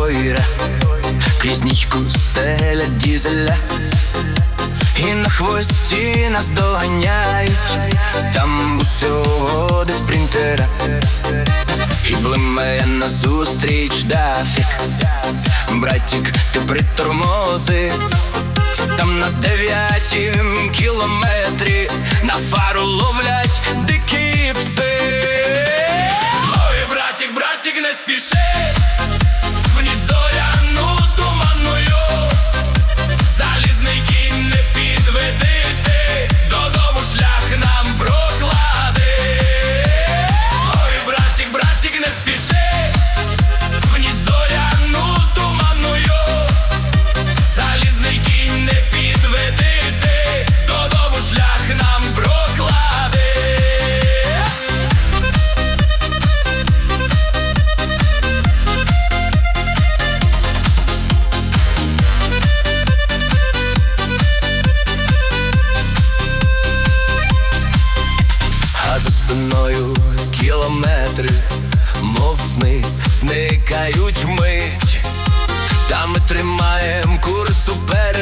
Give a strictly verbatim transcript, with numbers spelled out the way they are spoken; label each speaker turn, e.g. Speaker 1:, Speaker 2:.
Speaker 1: бойра, крізь нічку стелять дізеля, і на хвості нас доганяють, там усього до спринтера. І блимає назустріч дафік, братік, ти притормози, там на дев'ятім кілометрі на фару ловлять дикі пси. Ой, братік, братік, не спіши, в ніч зоряну туманною, залізний кінь не підведи ти, додому шлях нам проклади. Ой, братік, братік, не спіши, в ніч зоряну туманою, залізний кінь не підведи ти, додому шлях нам проклади. А за спиною кілометри, мов сни, зникають вмить, та ми тримаєм курс уперед.